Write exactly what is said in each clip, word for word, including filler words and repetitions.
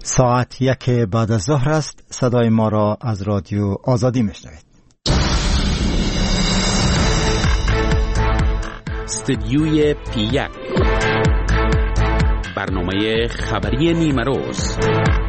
ساعت یک بعد از ظهر است. صدای ما را از رادیو آزادی میشنوید. استدیوی پی یک، برنامه خبری نیمه روز.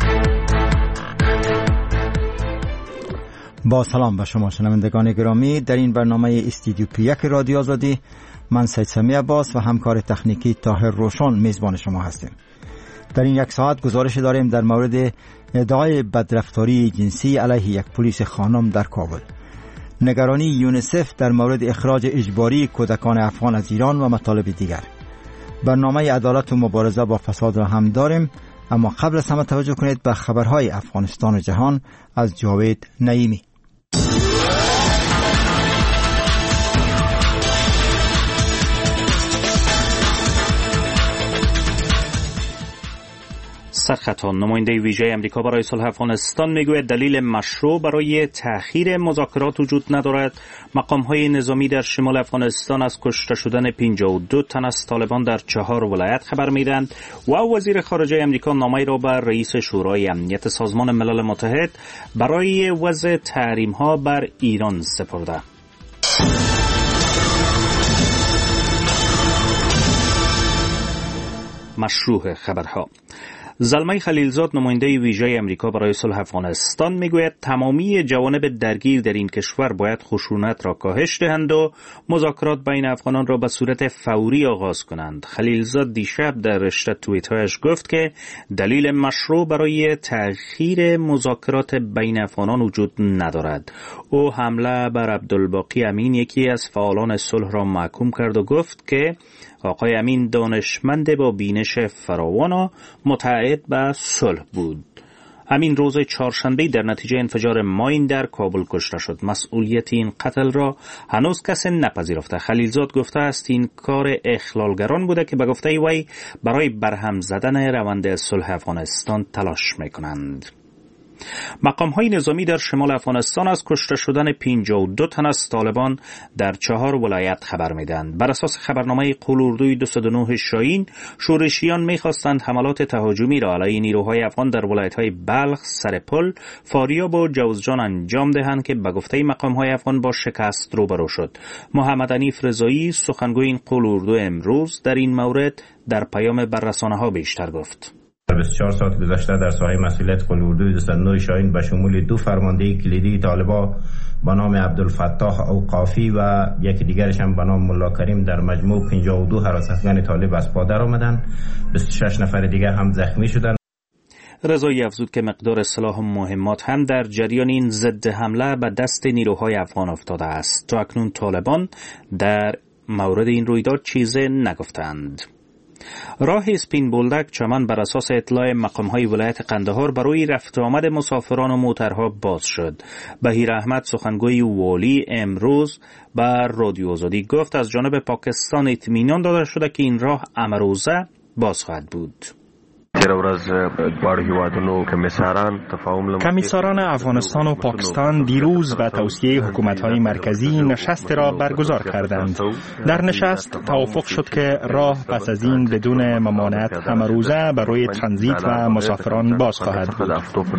با سلام به شما شنوندگان گرامی. در این برنامه استدیو پی یک رادیو آزادی من سید سمی عباس و همکار تکنیکی طاهر روشن میزبان شما هستیم. در این یک ساعت گزارش داریم در مورد ادعای بدرفتاری جنسی علیه یک پلیس خانم در کابل، نگرانی یونیسف در مورد اخراج اجباری کودکان افغان از ایران و مطالب دیگر. برنامه عدالت و مبارزه با فساد را هم داریم، اما قبل از همه توجه کنید به خبرهای افغانستان و جهان از جاوید نعیمی. سرخطان نماینده ویژه امریکا برای صلح افغانستان میگوید دلیل مشروع برای تأخیر مذاکرات وجود ندارد. مقام‌های نظامی در شمال افغانستان از کشته شدن پنجاه و دو تن از طالبان در چهار ولایت خبر میدهند و وزیر خارجه امریکا نامه‌ای را به رئیس شورای امنیت سازمان ملل متحد برای وضع تحریم‌ها بر ایران سپرده. مشروع خبرها. زلمه خلیلزاد نماینده ویژه امریکا برای صلح افغانستان میگوید تمامی جوانب درگیر در این کشور باید خشونت را کاهش دهند و مذاکرات بین افغانان را به صورت فوری آغاز کنند. خلیلزاد دیشب در رشته توییت‌هایش گفت که دلیل مشروع برای تأخیر مذاکرات بین افغانان وجود ندارد. او حمله بر عبدالباقی امین، یکی از فعالان صلح، را محکوم کرد و گفت که آقای امین دانشمند با بینش فراوان و متعهد به صلح بود. امین روز چهارشنبه در نتیجه انفجار ماین در کابل کشته شد. مسئولیت این قتل را هنوز کسی نپذیرفته. خلیلزاد گفته است این کار اخلالگران بوده که به گفته وی برای برهم زدن روند صلح افغانستان تلاش میکنند. مقام‌های نظامی در شمال افغانستان از کشته شدن پنجاه و دو تن از طالبان در چهار ولایت خبر میدهند. بر اساس خبرنامه قول-اردوی دویست و نه شاهین، شورشیان می‌خواستند حملات تهاجمی را علیه نیروهای افغان در ولایت‌های بلخ، سرپل، فاریاب و جوزجان انجام دهند که به گفته مقام‌های افغان با شکست روبرو شد. محمد حنیف رضایی، سخنگوی این قول-اردو، امروز در این مورد در پیام بر رسانه‌ها بیشتر گفت. بیست و چهار ساعت گذشته در ساحه مسئولیت قول-اردوی دویست و نه شاهین به شمول دو فرمانده کلیدی طالبان با نام عبدالفتاح اوقافی و یکی دیگرش هم به نام ملا کریم در مجموع پنجاه و دو هراس افغان طالب از پا در آمدند. بیست و شش نفر دیگر هم زخمی شدند. رضایی افزود که مقدار سلاح و مهمات هم در جریان این ضد حمله به دست نیروهای افغان افتاده است. تا اکنون طالبان در مورد این رویداد چیزی نگفتند. راه اسپین بولدک چمن بر اساس اطلاع مقام‌های ولایت قندهار برای رفت و آمد مسافران و موترها باز شد. بهیر احمد، سخنگوی والی، امروز بر رادیو آزادی گفت از جانب پاکستان اطمینان داده شده که این راه امروزه باز خواهد بود. کمیساران افغانستان و پاکستان دیروز به توصیه حکومت‌های مرکزی نشست را برگزار کردند. در نشست توافق شد که راه پس از این بدون ممانعت همروزه برای ترانزیت و مسافران باز خواهد بود.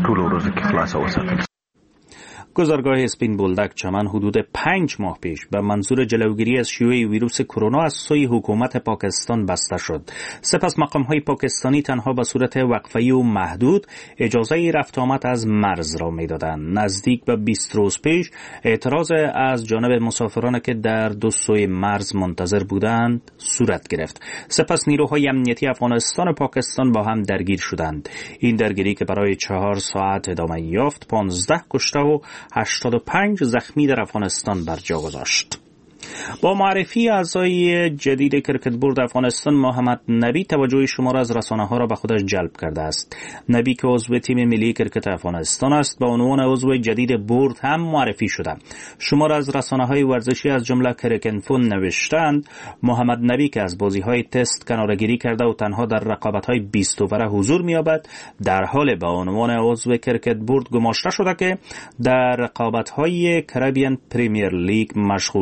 گذرگاه اسپین بولدک چمن حدود پنج ماه پیش به منظور جلوگیری از شیوع ویروس کرونا از سوی حکومت پاکستان بسته شد. سپس مقام‌های پاکستانی تنها به صورت وقفه‌ای و محدود اجازه رفت آمد از مرز را می‌دادند. نزدیک به بیست روز پیش اعتراض از جانب مسافران که در دو سوی مرز منتظر بودند صورت گرفت. سپس نیروهای امنیتی افغانستان و پاکستان با هم درگیر شدند. این درگیری که برای چهار ساعت ادامه یافت، پانزده کشته و هشتاد و پنج زخمی در افغانستان بر جا گذاشت. با معرفی اعضای جدید کرکت بورد افغانستان، محمد نبی توجه شما را از رسانه‌ها را به خودش جلب کرده است. نبی که عضو تیم ملی کرکت افغانستان است، با عنوان عضو جدید بورد هم معرفی شده. شما را از رسانه‌های ورزشی از جمله کرکنفون نوشتند محمد نبی که از بازی‌های تست کناره‌گیری کرده و تنها در رقابت‌های بیست اووره حضور می‌یابد، در حال به عنوان عضو کرکت بورد گماشته شده که در رقابت‌های کربیان پریمیر لیگ مشغول است.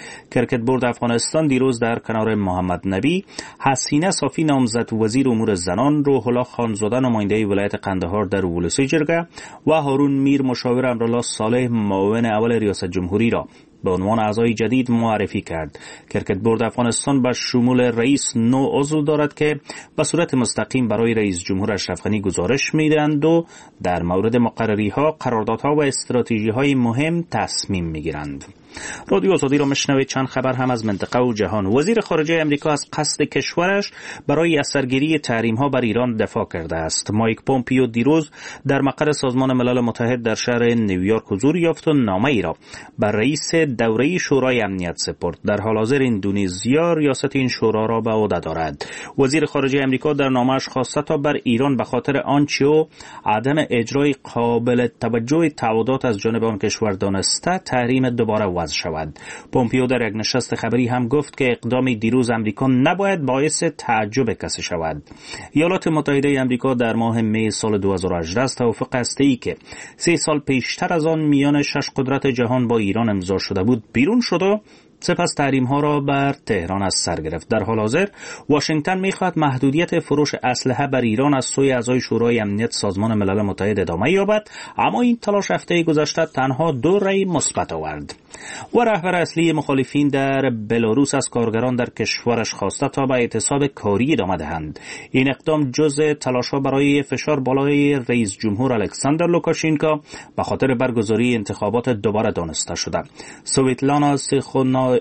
کرکت بورد افغانستان دیروز در کنار محمد نبی، حسینه صافی نامزد وزیر امور زنان، روح الله خانزاده نماینده ولایت قندهار در ولسی جرگه و هارون میر مشاور امرالله صالح معاون اول ریاست جمهوری را به عنوان اعضای جدید معرفی کرد. کرکت بورد افغانستان به شمول رئیس نو عضو دارد که به صورت مستقیم برای رئیس جمهور اشرف غنی گزارش میدهند و در مورد مقرری ها، قراردادها و استراتژی های مهم تصمیم میگیرند. رادیو آزادی را مشنوید. چند خبر هم از منطقه و جهان. وزیر خارجه امریکا از قصد کشورش برای اثرگیری تحریم ها بر ایران دفاع کرده است. مایک پومپیو دیروز در مقر سازمان ملل متحد در شهر نیویورک حضور یافت و نامه ای را بر رئیس دوره شورای امنیت سپرد. در حال حاضر اندونزیا ریاست این شورا را به عهده دارد. وزیر خارجه امریکا در نامه‌اش خواسته تا بر ایران به خاطر آنچه او عدم اجرای قابل توجه تعهدات از جانب آن کشور دانسته تحریم دوباره وضع شود. پومپیو در یک نشست خبری هم گفت که اقدام دیروز امریکا نباید باعث تعجب کسی شود. ایالات متحده امریکا در ماه می سال دو هزار و هجده از توافق هسته‌ای که سه سال پیشتر از آن میان شش قدرت جهان با ایران امضا شده بود بیرون شد و سپس تحریم ها را بر تهران از سر گرفت. در حال حاضر واشنگتن میخواهد محدودیت فروش اسلحه بر ایران از سوی اعضای شورای امنیت سازمان ملل متحد ادامه یابد، اما این تلاش هفته گذشته تنها دو رأی مثبت آورد. و رهبر اصلی مخالفین در بلاروس از کارگران در کشورش خواسته تا به اعتصاب کاری ادامه دهند. این اقدام جزء تلاش‌ها برای فشار بالای رئیس جمهور الکساندر لوکاشینکا به خاطر برگزاری انتخابات دوباره دانسته شده. سویتلانا سیخونا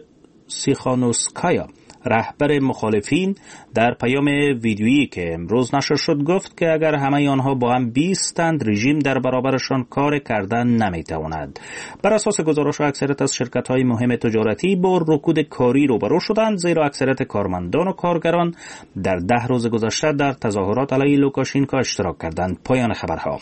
سیخانوسکایا رهبر مخالفین در پیام ویدیویی که امروز نشر شد گفت که اگر همه آنها با هم بیستند رژیم در برابرشان کار کردن نمیتواند. بر اساس گزارش اکثریت از شرکت‌های مهم تجارتی با رکود کاری روبرو شدند، زیرا اکثریت کارمندان و کارگران در ده روز گذشته در تظاهرات علیه لوکاشینکا اشتراک کردند. پایان خبرها.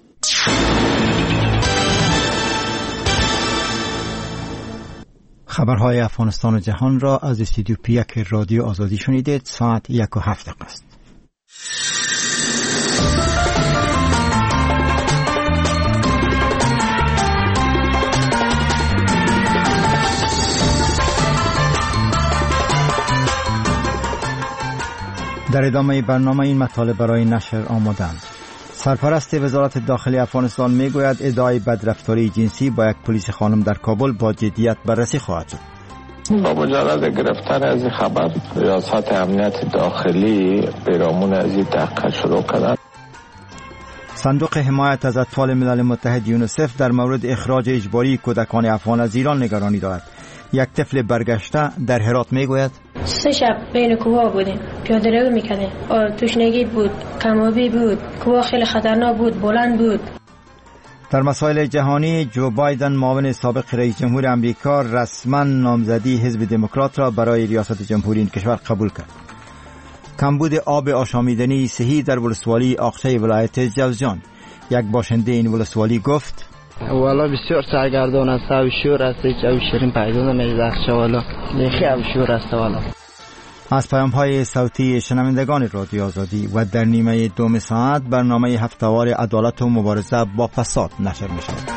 خبرهای افغانستان و جهان را از استودیو پی یک رادیو آزادی شنیدید. ساعت یک و هفت دقیقه است. در ادامه برنامه این مطالب برای نشر آمادند. سرپرست وزارت داخلی افغانستان میگوید ادعای بدرفتاری جنسی با یک پلیس خانم در کابل با جدیت بررسی خواهد شد. با مجرد گرفتن از این خبر ریاست امنیت داخلی پیرامون از این تحقیق شروع کرد. صندوق حمایت از اطفال ملل متحد یونیسف در مورد اخراج اجباری کودکان افغان از ایران نگرانی دارد. یک طفل برگشته در هرات میگوید سه شب بین کوها بودیم، پیاده روی میکردیم، تشنگی بود، کمابی بود، کوها خیلی خطرناک بود، بلند بود. در مسائل جهانی جو بایدن معاون سابق رئیس جمهور امریکا رسما نامزدی حزب دموکرات را برای ریاست جمهوری این کشور قبول کرد. کمبود آب آشامیدنی صحی در ولسوالی آقچه ولایت جوزجان. یک باشنده این ولسوالی گفت والا بسیار سرگردان است و شور است، هیچ او شیرین پیدا نمیده والا، لیخی او شور است والا. از پیام های صوتی شنوندگان رادیو آزادی و در نیمه دوم ساعت برنامه هفته‌وار عدالت و مبارزه با فساد نشر می شود.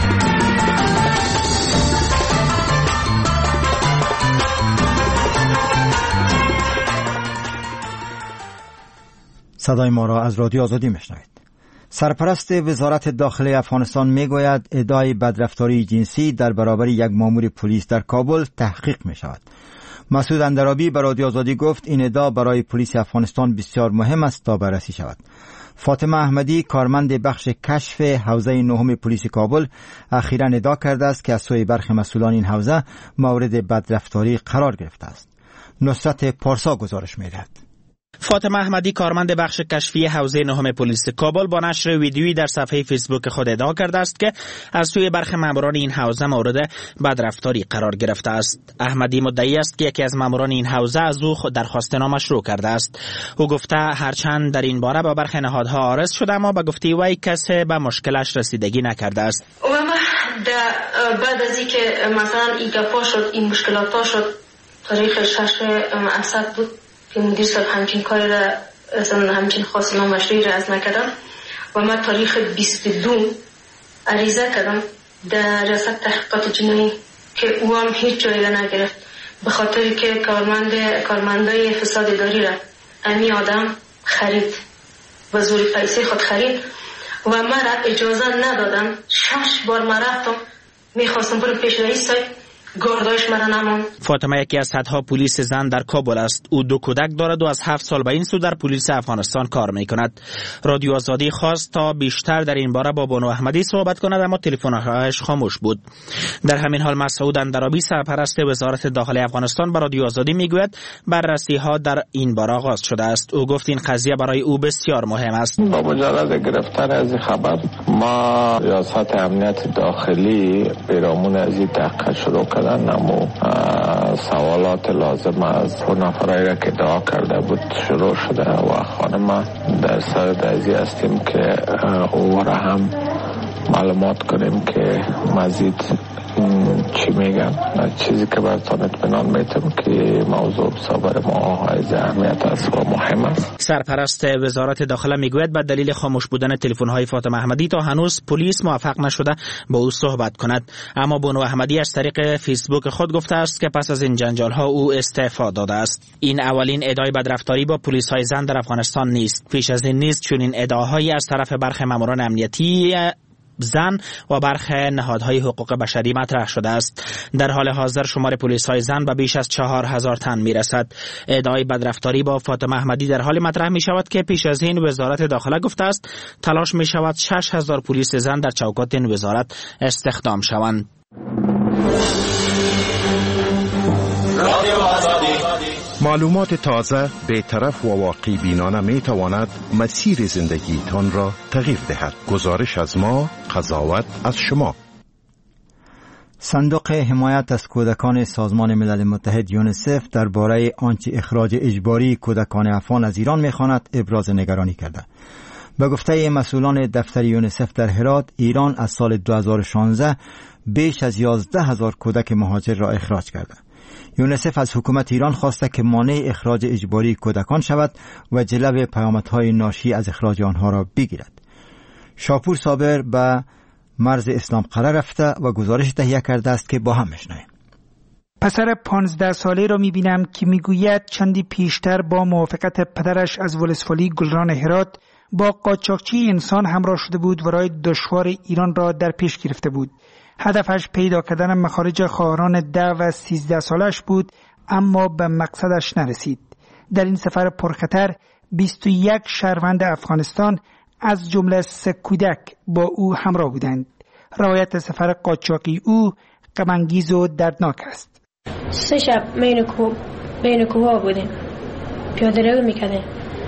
صدای ما را از رادیو آزادی میشنوید. سرپرست وزارت داخلی افغانستان میگوید ادعای بدرفتاری جنسی در برابر یک مامور پلیس در کابل تحقیق می شود. مسعود اندرابی به رادیو آزادی گفت این ادعا برای پلیس افغانستان بسیار مهم است تا بررسی شود. فاطمه احمدی کارمند بخش کشف حوزه نهم پلیس کابل اخیراً ادعا کرده است که از سوی برخی مسئولان این حوزه مورد بدرفتاری قرار گرفته است. نصرت پارسا گزارش می‌دهد. فاطمه احمدی کارمند بخش کشفی حوزه نهم پلیس کابل با نشر ویدیویی در صفحه فیسبوک خود ادعا کرده است که از سوی برخی ماموران این حوزه مورد بدرفتاری قرار گرفته است. احمدی مدعی است که یکی از ماموران این حوزه از او درخواستنامه شروع کرده است. او گفته هرچند در این باره با برخی نهادها عارض شده اما به گفته وی کسی به مشکلش رسیدگی نکرده است. و ما بعد از اینکه مثلا این گپا شد، این مشکلات ها شد، تاریخ شش اسد بود که مدیر صاحب همچین کاری را اصلا همچین خواست نامشروعی را از نکردم و من تاریخ بیست و دو عریضه کردم در ریاست تحقیقات جنایی که او هم هیچ جایی را نگرفت، به خاطری که کارمند کارمندای فساد اداری را امی آدم خرید و زور پیسه خود خرید و من را اجازه ندادن. شش بار من رفتم میخواستم برم پیش رئیس صاحب، گارداش مرا نماند. فاطمه یکی از صدها پلیس زن در کابل است. او دو کودک دارد و از هفت سال به این سو در پلیس افغانستان کار می کند. رادیو آزادی خواست تا بیشتر در این باره با بانو احمدی صحبت کند، اما تلفن‌هایش خاموش بود. در همین حال مسعود اندرابی سرپرست وزارت داخلی افغانستان به رادیو آزادی میگوید بررسی ها در این باره آغاز شده است. او گفت این قضیه برای او بسیار مهم است. با مجرد گرفتن از خبر ما ریاست امنیت داخلی پیرامون از این تحقیق شروع کردن، اما سوالات لازم از دو نفرایی را که دعا کرده بود شروع شده و خانم در سر دزی هستیم که او را هم معلومات کنیم که مزید چی میگن. چیزی که براتون اطمینان میتونم که موضوع بسابر ما های اهمیت است و مهم است. سرپرست وزارت داخله میگوید به دلیل خاموش بودن تلفن های فاطمه احمدی تا هنوز پلیس موفق نشده با او صحبت کند، اما بانو احمدی از طریق فیسبوک خود گفته است که پس از این جنجال ها او استعفا داده است. این اولین ادعای بدرفتاری با پلیس های زن در افغانستان نیست. پیش از این نیز چنین ادعاهایی از طرف برخی ماموران امنیتی زن و برخی نهادهای حقوق بشری مطرح شده است. در حال حاضر شمار پلیس‌های زن به بیش از چهار هزار تن میرسد. ادعای بدرفتاری با فاطمه احمدی در حال مطرح می شود که پیش از این وزارت داخله گفته است تلاش می شود شش هزار پلیس زن در چوکات این وزارت استخدام شوند. معلومات تازه، بی‌طرف و واقعی بینانه می تواند مسیر زندگی تان را تغییر دهد. گزارش از ما، قضاوت از شما. صندوق حمایت از کودکان سازمان ملل متحد یونیسف درباره آنچه اخراج اجباری کودکان افغان از ایران می‌خواند ابراز نگرانی کرده. به گفته مسئولان دفتر یونیسف در هرات، ایران از سال دو هزار و شانزده بیش از یازده هزار کودک مهاجر را اخراج کرده. یونیسف از حکومت ایران خواسته که مانع اخراج اجباری کودکان شود و جلو پیامدهای ناشی از اخراج آنها را بگیرد. شاپور صابر به مرز اسلام قرار رفته و گزارش تهیه کرده است که با هم میشنویم. پسر پانزده ساله را میبینم که میگوید چندی پیشتر با موافقت پدرش از ولسوالی گلران هرات با قاچاقچی انسان همراه شده بود و راه دشوار ایران را در پیش گرفته بود. هدفش پیدا کردن مخارج خواهران ده و سیزده سالش بود، اما به مقصدش نرسید. در این سفر پرخطر بیست و یک شهروند افغانستان از جمله سه کودک با او همراه بودند. روایت سفر قاچاقی او غم‌انگیز و دردناک است. سه شب بین کوه بین کوه بودیم، پیاده روی میکردیم.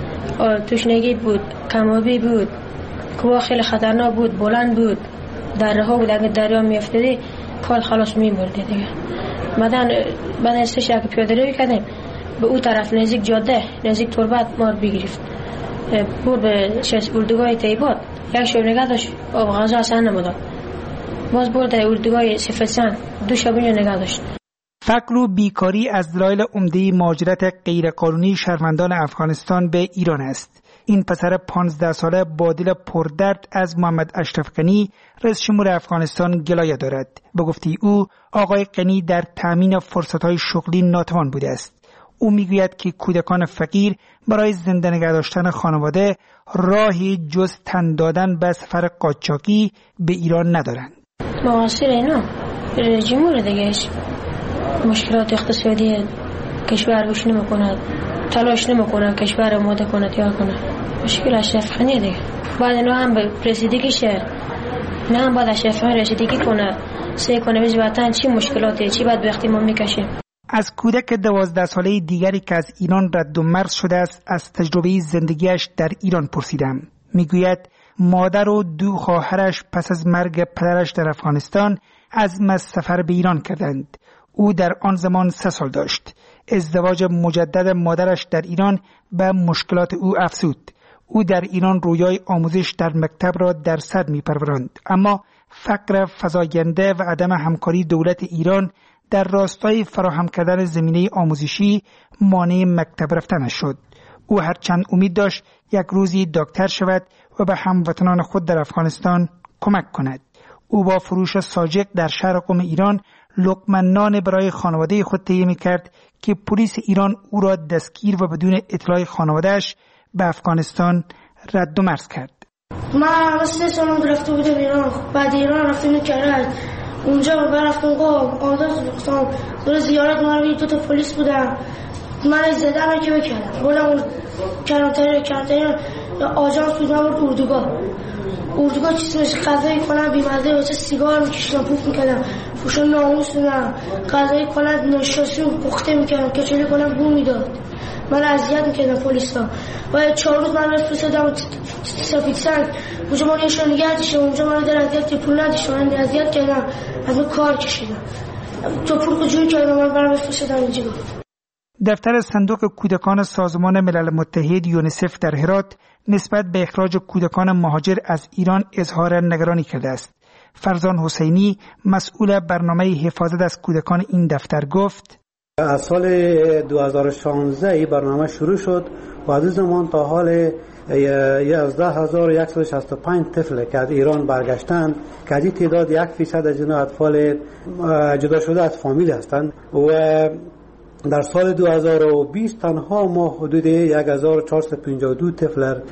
تشنگی بود، کمابی بود، کوه خیلی خطرناک بود، بلند بود، دره ها بود، اگه دریا میافتادی کال خلاص میبردی دیگه. بعدن بعد سه شب پیاده روی کردیم به اون طرف نزدیک جاده نزدیک تربت ما بگرفت، برد به شش اردوگاه تیبات. یک شب نگه داشت، آب غذا اصلا نمیداد. باز برد اردوگاه سفرسان، دو شب اونجا نگه داشت. فقر و بیکاری از دلایل عمده مهاجرت غیرقانونی شهروندان افغانستان به ایران است. این پسر پانزده ساله با دل پردرد از محمد اشرف غنی رئیس جمهور افغانستان گلایه دارد. به گفته او، آقای غنی در تامین فرصت‌های شغلی ناتوان بوده است. او میگوید که کودکان فقیر برای زنده نگه داشتن خانواده راهی جز تن دادن به سفر قاچاقی به ایران ندارند. معاصر اینا جمهور دیگهش مشکلات اقتصادی کشور روش نمی‌کند، تلاش نمی‌کنه کشور آماده کنه تیار کنه. مشکل اشرف غنی دیگه. بعد اینا هم به رسیدگی شه، نه هم باید اشرف غنی رسیدگی کنه، سعی کنه به وطن چی مشکلاتی چی باید به اختیار میکشه. از کودک دوازده ساله دیگری که از ایران رد و مرز شده است از تجربه زندگیش در ایران پرسیدم. میگوید مادر و دو خواهرش پس از مرگ پدرش در افغانستان عزم از سفر به ایران کردند. او در آن زمان سه سال داشت. ازدواج مجدد مادرش در ایران به مشکلات او افزود. او در ایران رویای آموزش در مکتب را در سر می‌پروراند، اما فقر فزاینده و عدم همکاری دولت ایران در راستای فراهم کردن زمینه آموزشی مانع مکتب رفتنش شد. او هرچند امید داشت یک روزی دکتر شود و به هموطنان خود در افغانستان کمک کند. او با فروش ساجق در شهر قم ایران لقمه نان برای خانواده خود تهیه می‌کرد که پلیس ایران او را دستگیر و بدون اطلاع خانواده‌اش به افغانستان رد و مرز کرد. من سه سال رفته بودم ایران، بعد ایران رفتم کرج، اونجا رفتم قم، آزاد رفتم دور زیارت مالی دو تا پلیس بودم، من زدن که بکردم بودم کرانتین کرانتین آژانس بود، من بود اردوگاه اردوگاه چیزی غذایی کنم بیمزه واسه سیگار میکشیدم پوف میکردم پوشون ناموس بودم غذایی کنم نشاستی پخته میکردم کچلی کنم بو میداد من اذیت میکردم پلیسا و چهار روز من فرستادم سفید سنگ اونجا من نشون نگه داشتم اونجا من در اذیت پول نداشتم من اذیت کردم از من کار کشیدم تو پول کجوری کردم من برام فرستادم اینجا. دفتر صندوق کودکان سازمان ملل متحد یونیسف در هرات نسبت به اخراج کودکان مهاجر از ایران اظهار نگرانی کرده است. فرزان حسینی مسئول برنامه حفاظت از کودکان این دفتر گفت از سال دو هزار و شانزده این برنامه شروع شد و از زمان تا حال یازده هزار و صد و شصت و پنج طفل که از ایران برگشتند که از این تعداد یک فیصد از اینها اطفال جدا شده از فامیل هستند و در سال دو هزار و بیست تنها ما حدود یک هزار و چهارصد و پنجاه و دو طفل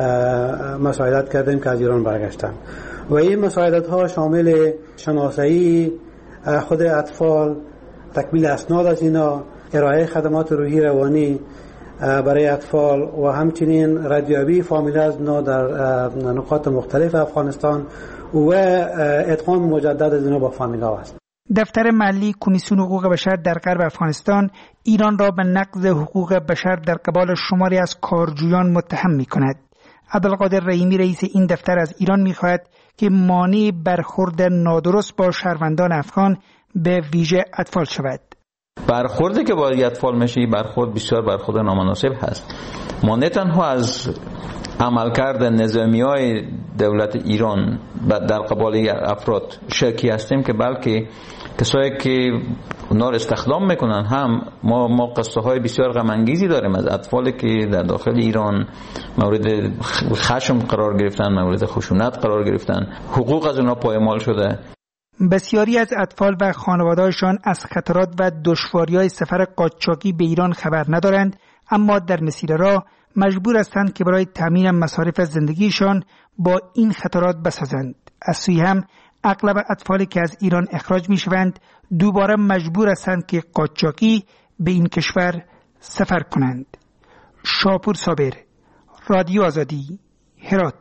مساعدت کردیم که از ایران برگشتند و این مساعدت ها شامل شناسایی خود اطفال، تکمیل اسناد از اینا، ارائه خدمات روحی روانی برای اطفال و همچنین ردیابی فامیل از اینا در نقاط مختلف افغانستان و ادغام مجدد از اینا با فامیل ها است. دفتر محلی کمیسیون حقوق بشر در غرب افغانستان ایران را به نقض حقوق بشر در قبال شماری از کارجویان متهم می کند. عبدالقادر رحیمی رئیس این دفتر از ایران می خواهد که مانع برخورد نادرست با شهروندان افغان به ویژه اطفال شود. برخوردی که با اطفال میشه برخورد بسیار برخورد نامناسب هست. ما نه تنها از عملکرد نظامیای دولت ایران در قبال افراد شکی هستیم که بلکه کسایی که اونا رو استخدام میکنن هم ما ما قصه های بسیار غم انگیزی داریم از اطفالی که در داخل ایران مورد خشم قرار گرفتن، مورد خشونت قرار گرفتن، حقوق از اونا پایمال شده. بسیاری از اطفال و خانواده‌هاشان از خطرات و دشواری‌های سفر قاچاقی به ایران خبر ندارند، اما در مسیر راه مجبور هستند که برای تامین مصارف زندگیشان با این خطرات بسازند. از سوی هم اغلب اطفالی که از ایران اخراج می‌شوند دوباره مجبور هستند که قاچاقی به این کشور سفر کنند. شاپور صابر، رادیو آزادی، هرات.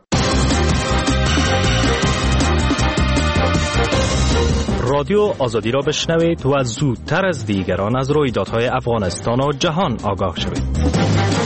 رادیو آزادی را بشنوید و زودتر از دیگران از رویدادهای افغانستان و جهان آگاه شوید.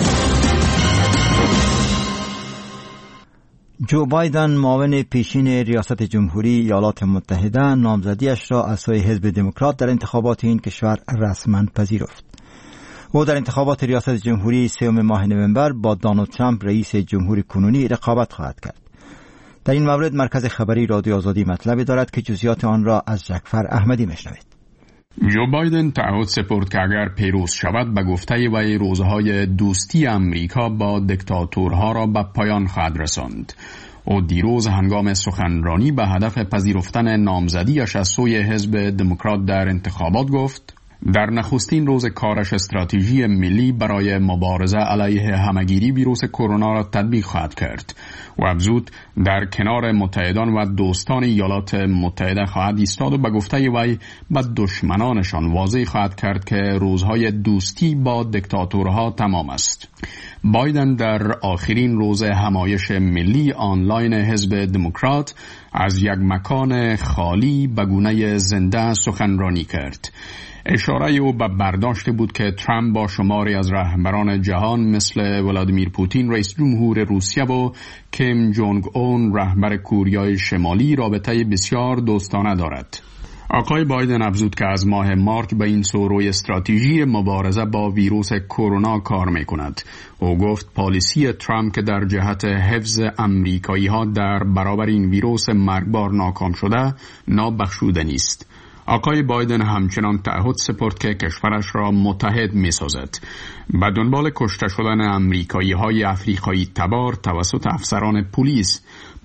جو بایدن معاون پیشین ریاست جمهوری ایالات متحده نامزدیش را از سوی حزب دموکرات در انتخابات این کشور رسما پذیرفت. او در انتخابات ریاست جمهوری سوم ماه نوامبر با دونالد ترامپ رئیس جمهوری کنونی رقابت خواهد کرد. در این مورد مرکز خبری رادیو آزادی مطلبی دارد که جزئیات آن را از جعفر احمدی میشنوید. جو بایدن تعهد سپرد که اگر پیروز شود به گفته وی روزهای دوستی امریکا با دیکتاتورها را به پایان خواهد رساند. او دیروز هنگام سخنرانی به هدف پذیرفتن نامزدیش از سوی حزب دموکرات در انتخابات گفت در نخستین روز کارش استراتژی ملی برای مبارزه علیه همهگیری ویروس کرونا را تطبیق خواهد کرد و افزود در کنار متحدان و دوستان ایالات متحده خواهد ایستاد و به گفته وی به دشمنانشان واضح خواهد کرد که روزهای دوستی با دیکتاتورها تمام است. بایدن در آخرین روز همایش ملی آنلاین حزب دموکرات از یک مکان خالی به گونه زنده سخنرانی کرد. اشاره او به برداشت بود که ترامپ با شماری از رهبران جهان مثل ولادیمیر پوتین رئیس جمهور روسیه و کیم جونگ اون رهبر کوریای شمالی رابطه بسیار دوستانه دارد. آقای بایدن افزود که از ماه مارچ به این سو روی استراتژی مبارزه با ویروس کرونا کار می کند. او گفت پالیسی ترامپ که در جهت حفظ امریکایی ها در برابر این ویروس مرگبار ناکام شده نابخشودنی است. آقای بایدن همچنان تعهد سپرد که کشورش را متحد می سازد. به دنبال کشته شدن امریکایی های افریقایی تبار توسط افسران پلیس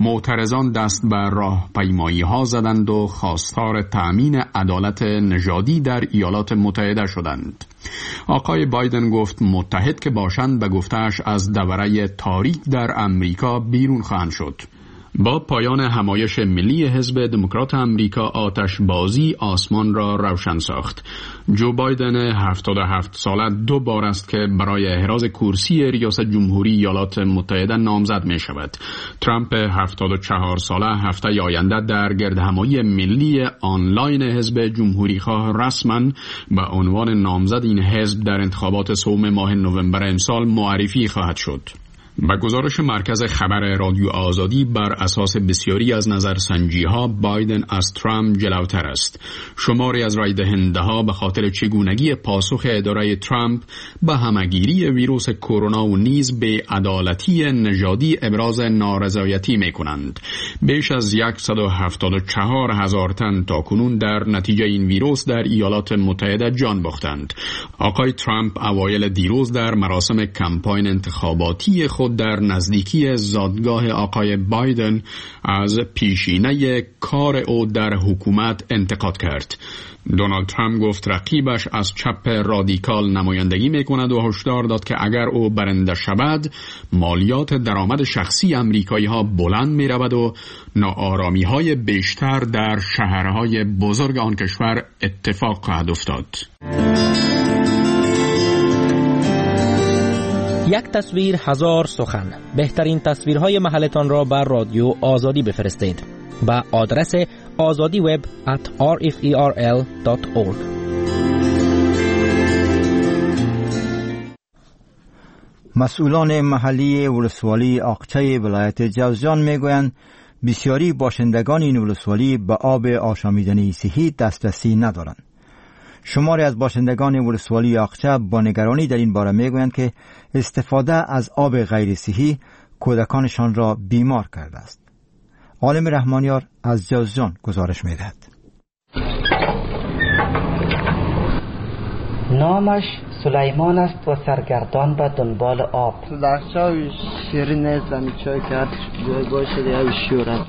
معترضان دست بر راهپیمایی ها زدند و خواستار تأمین عدالت نژادی در ایالات متحده شدند. آقای بایدن گفت متحد که باشند به گفته‌اش از دوره تاریک در امریکا بیرون خواهند شد. با پایان همایش ملی حزب دموکرات امریکا آتشبازی آسمان را روشن ساخت. جو بایدن هفتاد و هفت ساله دو بار است که برای احراز کرسی ریاست جمهوری ایالات متحده نامزد می شود. ترامپ هفتاد و چهار ساله هفته آینده در گردهمایی ملی آنلاین حزب جمهوری خواه رسما به عنوان نامزد این حزب در انتخابات سوم ماه نوامبر امسال معرفی خواهد شد. با گزارش مرکز خبر رادیو آزادی بر اساس بسیاری از نظرسنجی‌ها بایدن از ترامپ جلوتر است. شماری از رای دهنده‌ها به خاطر چگونگی پاسخ اداره ترامپ به همه‌گیری ویروس کرونا و نیز به عدالتی نژادی ابراز نارضایتی می‌کنند. بیش از صد و هفتاد و چهار هزار تن تاکنون در نتیجه این ویروس در ایالات متحده جان باختند. آقای ترامپ اوایل دیروز در مراسم کمپاین انتخاباتی خود در نزدیکی زادگاه آقای بایدن از پیشینه کار او در حکومت انتقاد کرد. دونالد ترامپ گفت رقیبش از چپ رادیکال نمایندگی میکند و هشدار داد که اگر او برنده شود مالیات درآمد شخصی امریکایی ها بلند می رود و ناآرامی های بیشتر در شهرهای بزرگ آن کشور اتفاق خواهد افتاد. یک تصویر هزار سخن. بهترین تصویرهای محلتان را بر رادیو آزادی بفرستید با آدرس آزادی وب ات آر اف ای آر ال دات اورگ. مسئولان محلی ولسوالی آقچه ولایت جوزجان میگویند بسیاری باشندگان این ولسوالی به آب آشامیدنی صحی دسترسی ندارند. شماری از باشندگان ولسوالی آقچه با نگرانی در این باره میگویند که استفاده از آب غیر صحی کودکانشان را بیمار کرده است. عالم رحمانیار از جوزجان گزارش میدهد. نامش سلیمان است و سرگردان به دنبال آب. تو لحچه شیرین نیستم چای کرد جای باشه دیگه شور است.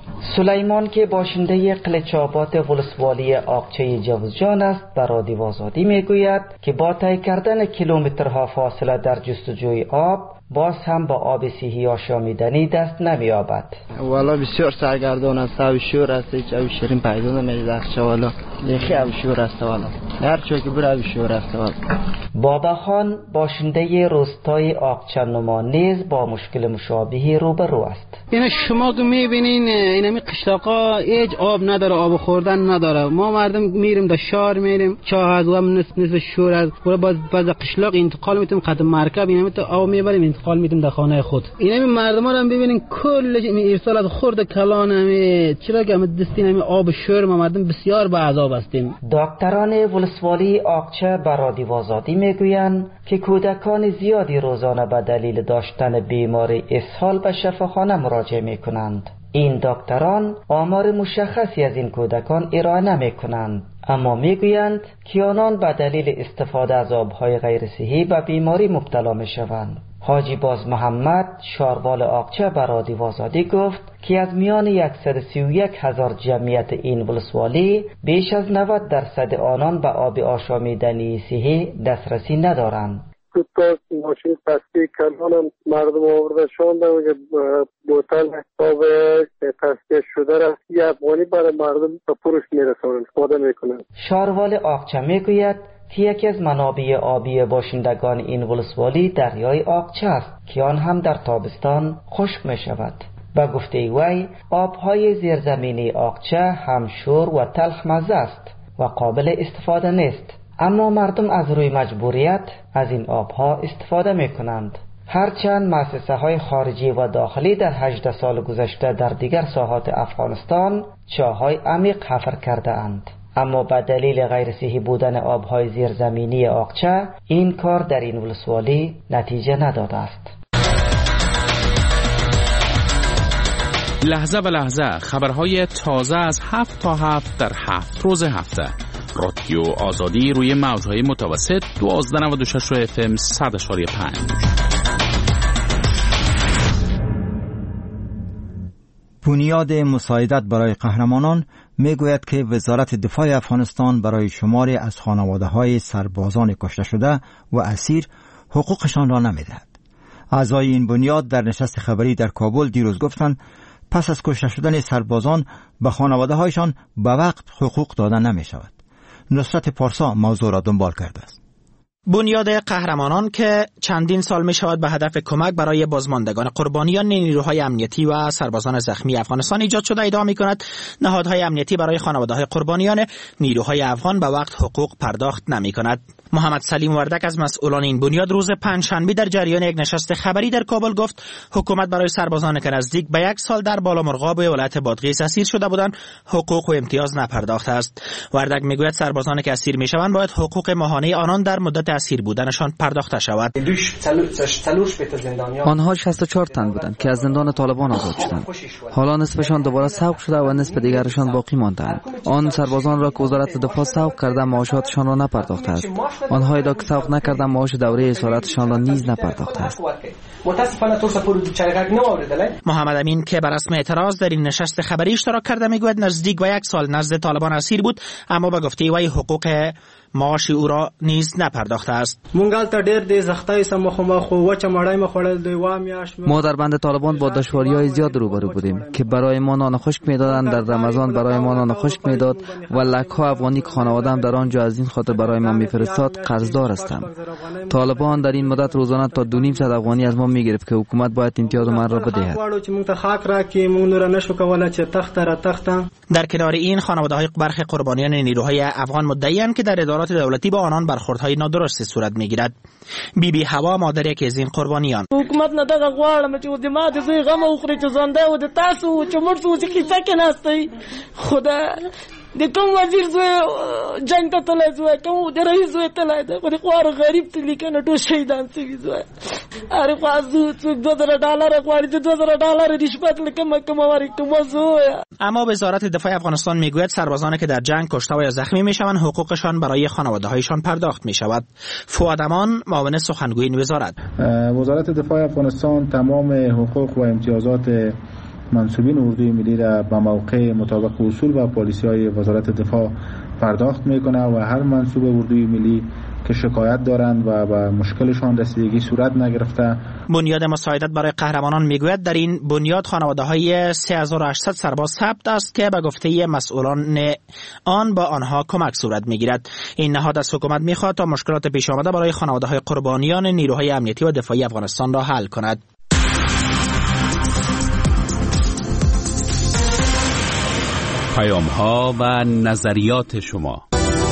سلیمان که باشنده قلچابات ولسوالی آقچه جوزجان است به رادیو آزادی میگوید که با طی کردن کیلومترها فاصله در جستجوی آب باز هم با آب صحی آشامیدنی دست نمی‌یابد. والا بسیار سرگردان است و شور است، هیچ آب شیرین پیدا نمی‌دهد. والا یخی آب شور است. والا هر چوی که بر آب شور است. والا بابا خان باشنده روستای آقچه نما نیز با مشکل مشابهی روبرو است. یعنی شما که می‌بینین اینمی قشلاقا هیچ آب نداره، آب خوردن نداره. ما مردم میریم در شهر میریم چاه از و نصف نصف شور است. ولی باز باز قشلاق انتقال میتیم خط مرکب اینمی تو آب میبریم انتقال میدیم در خانه خود. اینمی مردم رو هم ببینین کلش ارسال از خورد کلان همی چرا که دستین همی آب شور ما مردم بسیار به عذاب هستیم. دکتران ولسوالی آقچه بر رادیو آزادی میگویند که کودکان زیادی روزانه به دلیل داشتن بیماری اسهال به شفاخانه مراجعه میکنند. این دکتران آمار مشخصی از این کودکان ارائه نمی کنند، اما می گویند که آنان به دلیل استفاده از آبهای غیر صحی به بیماری مبتلا می شوند. حاجی باز محمد شاروال آقچه بر رادیو آزادی گفت که از میان صد و سی و یک هزار جمعیت این ولسوالی بیش از نود درصد آنان به آب آشامیدنی صحی دسترسی ندارند. تو تا ماشین تصفیه کردن مردم آورده شوندن و بوتل آب تصفیه شده را سی افغانی برای مردم تا پروش میرسونن استفاده میکنن. شاروال آقچه میگوید که یکی از منابع آبی باشندگان این ولسوالی دریای آقچه است که آن هم در تابستان خشک می شود. با گفته وی آبهای زیرزمینی آقچه هم شور و تلخ مزه است و قابل استفاده نیست، اما مردم از روی مجبوریت از این آبها استفاده می کنند. هرچند مؤسسه های خارجی و داخلی در هجده سال گذشته در دیگر ساحات افغانستان چاهای عمیق حفر کرده اند، اما به دلیل غیر صحی بودن آبهای زیرزمینی آقچه این کار در این ولسوالی نتیجه نداده است. لحظه به لحظه خبرهای تازه از هفت تا هفت در هفت روز هفته. رادیو آزادی روی موجهای متوسط دوازده و نود و شش اف ام صد و پنج. بنیاد مساعدت برای قهرمانان میگوید که وزارت دفاع افغانستان برای شماری از خانواده‌های سربازان کشته شده و اسیر حقوقشان را نمیدهد. اعضای این بنیاد در نشست خبری در کابل دیروز گفتند پس از کشته شدن سربازان به خانواده‌هایشان به وقت حقوق داده نمی شود. نصرت پارسا موضوع را دنبال کرده است. بنیاد قهرمانان که چندین سال می شود به هدف کمک برای بازماندگان قربانیان نیروهای امنیتی و سربازان زخمی افغانستان ایجاد شده ادعا می کند نهادهای امنیتی برای خانواده‌های قربانیان نیروهای افغان به وقت حقوق پرداخت نمی کند. محمد سلیم وردک از مسئولان این بنیاد روز پنجشنبه در جریان یک نشست خبری در کابل گفت حکومت برای سربازان که نزدیک به یک سال در بالامرغاب ولایت بادغیس اسیر شده بودند حقوق و امتیاز نپرداخته است. وردک میگوید سربازان که اسیر میشوند باید حقوق ماهانه آنان در مدت اسیر بودنشان پرداخته شود. آنها شصت و چهار تن بودند که از زندان طالبان آزاد شدند. حالا نصفشان دوباره سوق شده و نصف دیگرشان باقی ماندند. آن سربازان را که وزارت دفاع سوق کرده معاشاتشان را نپرداخته است. آنها ادعا که سوق نکردن معاش دوره اسارتشان را نیز نپرداخته است. محمد امین که بر رسم اعتراض در این نشست خبری اشتراک کرده میگوید نزدیک به یک سال نزد طالبان اسیر بود اما به گفته وی حقوق معاش او را نیز نپرداخته است. ما در بند طالبان با دشواری‌های زیاد روبرو بودیم که برای ما نان خشک میدادند، در رمضان برای ما نان خشک میداد و لک‌ها افغانی که خانواده‌ام در آنجا از این خاطر برای ما میفرستاد قرضدار هستم. طالبان در این مدت روزانه تا دو نیم صد افغانی از ما میگرفت که حکومت باید امتیاز من را بدهد. در کنار این خانواده‌های برخی قربانیان نیروهای افغان مدعی‌اند که در ادارات دولتی با آنان برخوردهای نادرستی صورت میگیرد. بی بی هوا مادر یکی از این قربانیان: حکومت نه دغه غواړم چې د ما د زوی غم وخوري چې زنده و د تاسو چې مړ شو چې کیسه کې ناستئ خدا د کوم وزیر زوی جنگ ته تللی زوی کوم د رئیس زوی تللی دی خو د خوار غریب ته لیکنه ټول شهیدان سوي زوی هر خوا زو څوک دوه زره ډالره غواړي چې دوه زره ډالره رشوت له کومه کومه ورکومه زوی. اما وزارت دفاع افغانستان میگوید سربازانی که در جنگ کشته و یا زخمی میشوند حقوقشان برای خانواده‌هایشان پرداخت میشود. فؤاد امان معاون سخنگوی این وزارت: وزارت دفاع افغانستان تمام حقوق و امتیازات منصوبین اردوی ملی را به موقع مطابق اصول و پالیسی‌های وزارت دفاع پرداخت میکنه و هر منصوب اردوی ملی که شکایت دارند و به مشکلشان رسیدگی صورت نگرفته. بنیاد مساعدت برای قهرمانان میگوید در این بنیاد خانواده‌های سه هزار و هشتصد سرباز ثبت است که به گفته مسئولان آن با آنها کمک صورت میگیرد. این نهاد از حکومت میخواهد تا مشکلات پیش آمده برای خانواده‌های قربانیان نیروهای امنیتی و دفاعی افغانستان را حل کند. پیام ها و نظریات شما.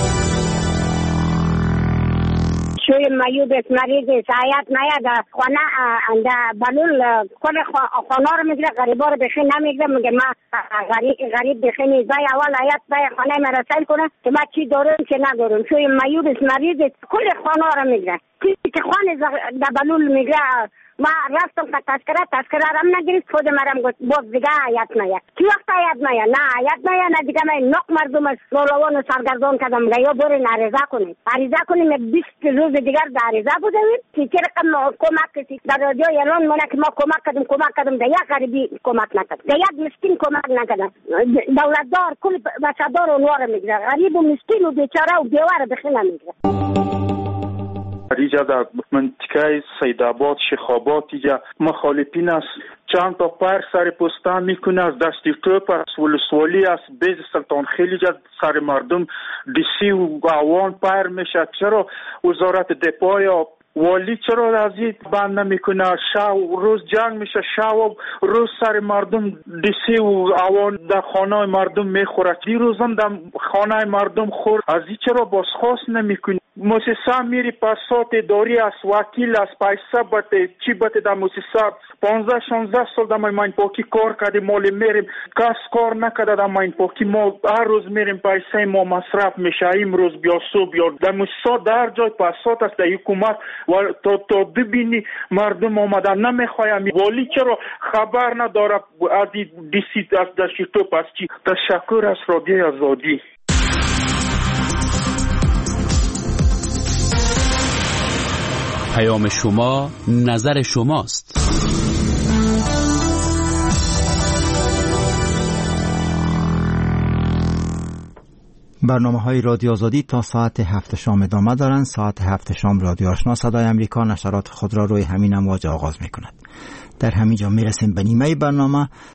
شوی مایوب مریض سایت نیاد خانه انده بلول کل خانه رو میگیره غریبا رو بخی نمیگیره میگه ما غریب غریب بخی نیزای اول آیت بای خانه مرسل کنه که ما چی دارم که ندارم. شوی مایوب مریض کل خانه رو میگیره که خانه ده بلول میگیره. ما رفتم که تذکره تذکره رم نگیرید خود مرم گفت باز دیگه آیت نیاد. کی وقت آیت نیاد؟ نه آیت نیاد نه دیگه. من نق مردم نولوان و سرگردان کردم میگه یا برین عریضه کنید عریضه کنید. بیست روز دیگر در عریضه بودیم که چه رقم کمک کردید در رادیو اعلان مونه که ما کمک کردیم کمک کردیم ده یک غریبی کمک نکرد ده یک مسکین کمک نکرد. دولتدار کل بچه‌دار اونوار میگیره غریب و مسکین و بیچاره و بیوار بخی نمیگیره. اینجا در منطقه سیدآباد شیخ‌آباد اینجا مخالفین است چند تا پر سر پستان میکنه از دستی توپ از ولسوالی از بیز سلطان خیلی جا سر مردم دیسی و آوان پر میشه. چرا وزارت دفاع یا والی چرا از این بند نمیکنه؟ شب روز جنگ میشه شب روز سر مردم دیسی و آوان در خانه مردم میخوره. دیروزم در خانه مردم خورد. از این چرا بازخواست نمیکنه؟ موسسا میری پاسات داری از وکیل از پیسه بته چی بته در موسسا پانزده شانزده سال در ماین پاکی کار کردیم مالی میریم کس کار نکرده در ماین پاکی ما هر روز میریم پیسه ما مصرف میشه. امروز بیا صبح بیا در موسسا در جای پاسات است در حکومت و تا تا ببینی مردم آمدن نمیخوایم. والی چرا خبر نداره از دیسی از دشتو پس چی؟ تشکر از رادیو آزادی. پیام شما نظر شماست. برنامه های رادیو آزادی تا ساعت هفت شام ادامه دارند. ساعت هفت شام رادیو آشنا صدای امریکا نشرات خود را روی همین امواج آغاز می کند. در همینجا می رسیم به نیمه برنامه.